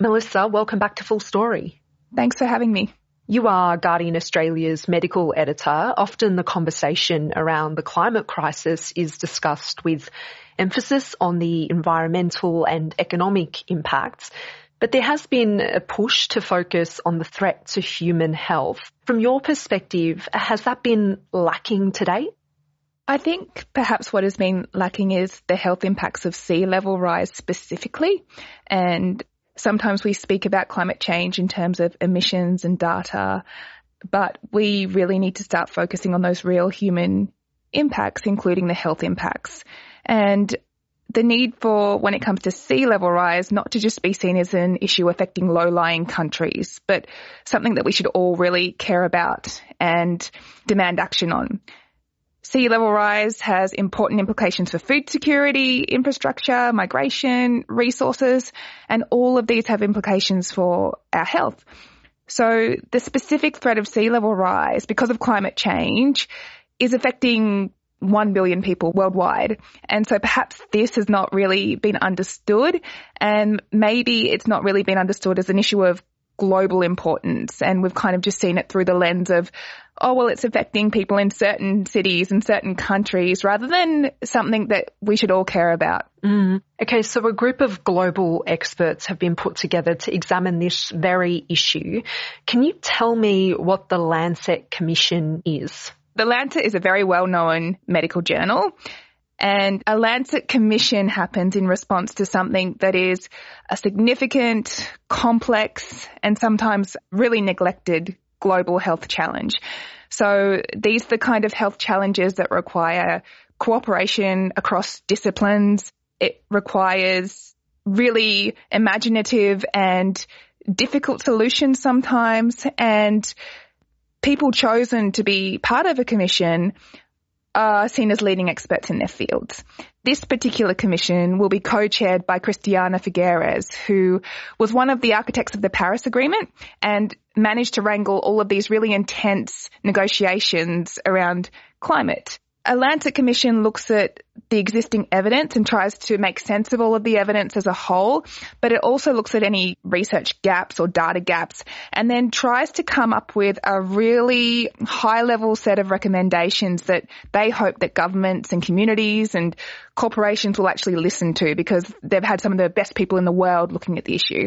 Melissa, welcome back to Full Story. Thanks for having me. You are Guardian Australia's medical editor. Often the conversation around the climate crisis is discussed with emphasis on the environmental and economic impacts. But there has been a push to focus on the threat to human health. From your perspective, has that been lacking to date? I think perhaps what has been lacking is the health impacts of sea level rise specifically. And sometimes we speak about climate change in terms of emissions and data, but we really need to start focusing on those real human impacts, including the health impacts. And the need for, when it comes to sea level rise, not to just be seen as an issue affecting low-lying countries, but something that we should all really care about and demand action on. Sea level rise has important implications for food security, infrastructure, migration, resources, and all of these have implications for our health. So the specific threat of sea level rise because of climate change is affecting 1 billion people worldwide. And so perhaps this has not really been understood, and maybe it's not really been understood as an issue of global importance. And we've kind of just seen it through the lens of, oh, well, it's affecting people in certain cities and certain countries rather than something that we should all care about. Okay, so a group of global experts have been put together to examine this very issue. Can you tell me what the Lancet Commission is? The Lancet is a very well-known medical journal. And a Lancet Commission happens in response to something that is a significant, complex, and sometimes really neglected global health challenge. So these are the kind of health challenges that require cooperation across disciplines. It requires really imaginative and difficult solutions sometimes, and people chosen to be part of a commission are seen as leading experts in their fields. This particular commission will be co-chaired by Christiana Figueres, who was one of the architects of the Paris Agreement and managed to wrangle all of these really intense negotiations around climate. A Lancet Commission looks at the existing evidence and tries to make sense of all of the evidence as a whole, but it also looks at any research gaps or data gaps and then tries to come up with a really high-level set of recommendations that they hope that governments and communities and corporations will actually listen to, because they've had some of the best people in the world looking at the issue.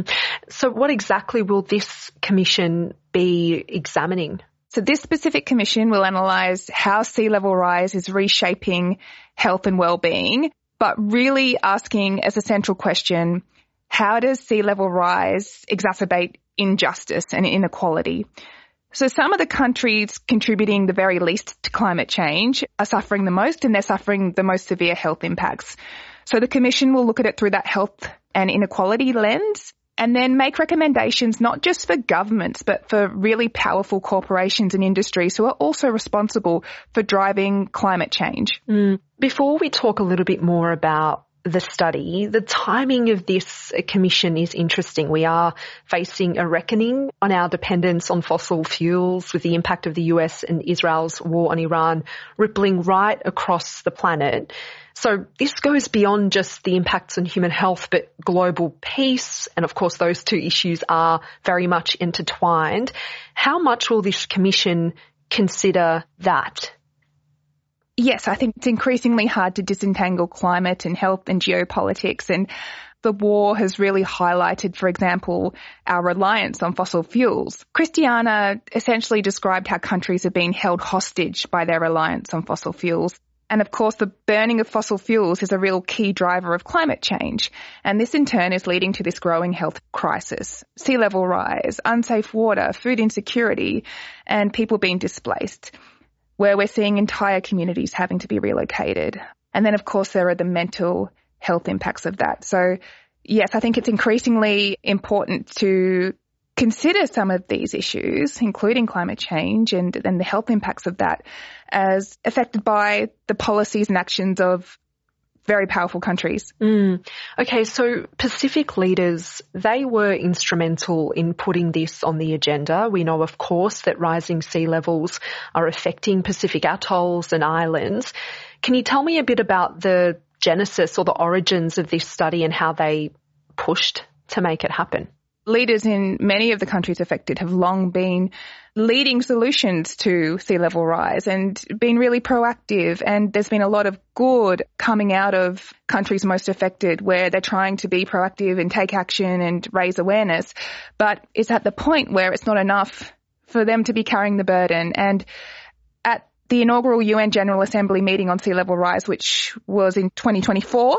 So what exactly will this commission be examining? So this specific commission will analyse how sea level rise is reshaping health and well-being, but really asking as a central question, how does sea level rise exacerbate injustice and inequality? So some of the countries contributing the very least to climate change are suffering the most, and they're suffering the most severe health impacts. So the commission will look at it through that health and inequality lens, and then make recommendations not just for governments, but for really powerful corporations and industries who are also responsible for driving climate change. Before we talk a little bit more about the study, the timing of this commission is interesting. We are facing a reckoning on our dependence on fossil fuels, with the impact of the US and Israel's war on Iran rippling right across the planet. So this goes beyond just the impacts on human health, but global peace. And of course, those two issues are very much intertwined. How much will this commission consider that? Yes, I think it's increasingly hard to disentangle climate and health and geopolitics. And the war has really highlighted, for example, our reliance on fossil fuels. Christiana essentially described how countries are being held hostage by their reliance on fossil fuels. And of course, the burning of fossil fuels is a real key driver of climate change. And this in turn is leading to this growing health crisis, sea level rise, unsafe water, food insecurity, and people being displaced, where we're seeing entire communities having to be relocated. And then, of course, there are the mental health impacts of that. So, yes, I think it's increasingly important to consider some of these issues, including climate change and the health impacts of that, as affected by the policies and actions of very powerful countries. Okay, so Pacific leaders, they were instrumental in putting this on the agenda. We know, of course, that rising sea levels are affecting Pacific atolls and islands. Can you tell me a bit about the genesis or the origins of this study and how they pushed to make it happen? Leaders in many of the countries affected have long been leading solutions to sea level rise and been really proactive. And there's been a lot of good coming out of countries most affected where they're trying to be proactive and take action and raise awareness. But it's at the point where it's not enough for them to be carrying the burden. And at the inaugural UN General Assembly meeting on sea level rise, which was in 2024,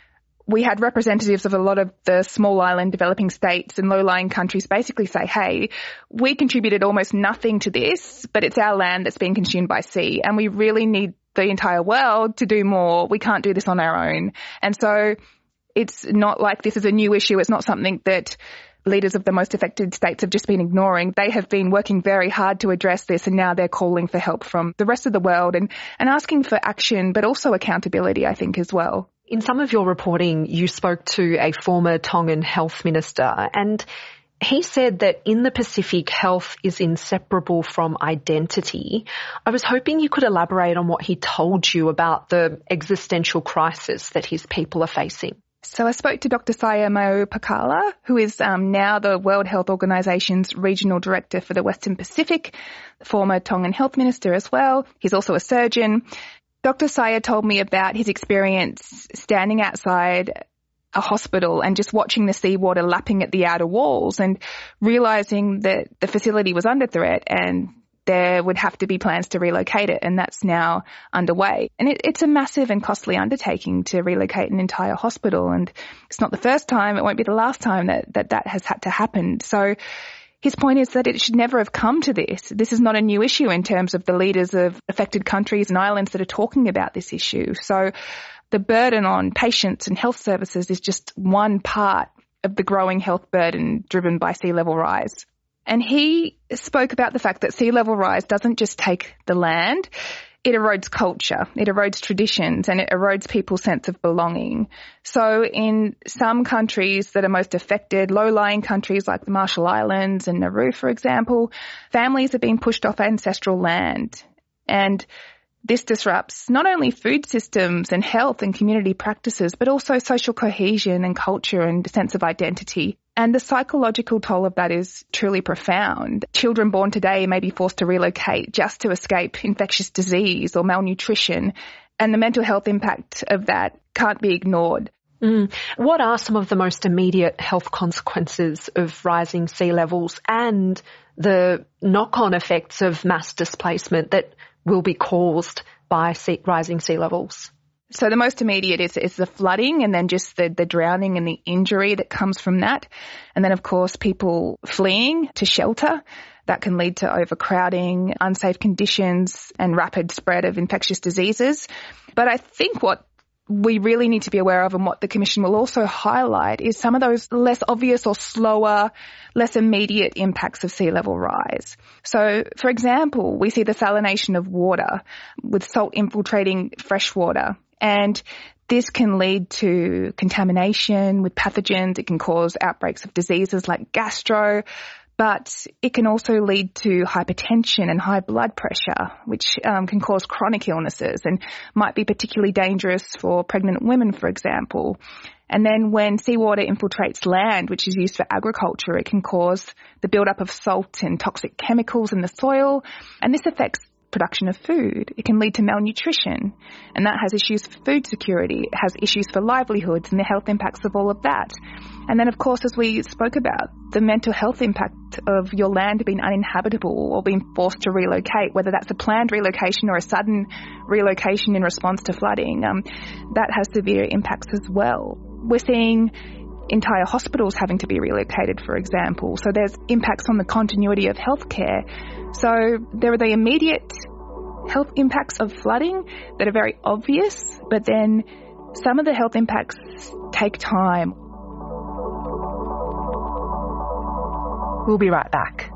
we had representatives of a lot of the small island developing states and low-lying countries basically say, hey, we contributed almost nothing to this, but it's our land that's being consumed by sea, and we really need the entire world to do more. We can't do this on our own. And so it's not like this is a new issue. It's not something that leaders of the most affected states have just been ignoring. They have been working very hard to address this, and now they're calling for help from the rest of the world and asking for action, but also accountability, I think, as well. In some of your reporting, you spoke to a former Tongan health minister, and he said that in the Pacific, health is inseparable from identity. I was hoping you could elaborate on what he told you about the existential crisis that his people are facing. So I spoke to Dr. Saya Maupakala, who is now the World Health Organization's Regional Director for the Western Pacific, former Tongan health minister as well. He's also a surgeon. Dr. Saya told me about his experience standing outside a hospital and just watching the seawater lapping at the outer walls and realizing that the facility was under threat and there would have to be plans to relocate it, and that's now underway. And it's a massive and costly undertaking to relocate an entire hospital, and it's not the first time, it won't be the last time that has had to happen. So his point is that it should never have come to this. This is not a new issue in terms of the leaders of affected countries and islands that are talking about this issue. So the burden on patients and health services is just one part of the growing health burden driven by sea level rise. And he spoke about the fact that sea level rise doesn't just take the land, it erodes culture, it erodes traditions, and it erodes people's sense of belonging. So in some countries that are most affected, low-lying countries like the Marshall Islands and Nauru, for example, families are being pushed off ancestral land. And this disrupts not only food systems and health and community practices, but also social cohesion and culture and sense of identity. And the psychological toll of that is truly profound. Children born today may be forced to relocate just to escape infectious disease or malnutrition, and the mental health impact of that can't be ignored. What are some of the most immediate health consequences of rising sea levels and the knock-on effects of mass displacement that will be caused by rising sea levels? So the most immediate is the flooding, and then just the drowning and the injury that comes from that. And then, of course, people fleeing to shelter. That can lead to overcrowding, unsafe conditions, and rapid spread of infectious diseases. But I think what we really need to be aware of, and what the Commission will also highlight, is some of those less obvious or slower, less immediate impacts of sea level rise. So, for example, we see the salination of water with salt infiltrating fresh water. And this can lead to contamination with pathogens. It can cause outbreaks of diseases like gastro, but it can also lead to hypertension and high blood pressure, which can cause chronic illnesses and might be particularly dangerous for pregnant women, for example. And then when seawater infiltrates land, which is used for agriculture, it can cause the buildup of salt and toxic chemicals in the soil, and this affects production of food. It can lead to malnutrition, and that has issues for food security. It has issues for livelihoods and the health impacts of all of that. And then, of course, as we spoke about, the mental health impact of your land being uninhabitable or being forced to relocate, whether that's a planned relocation or a sudden relocation in response to flooding, that has severe impacts as well. We're seeing entire hospitals having to be relocated, for example. So there's impacts on the continuity of healthcare. So there are the immediate health impacts of flooding that are very obvious, but then some of the health impacts take time. We'll be right back.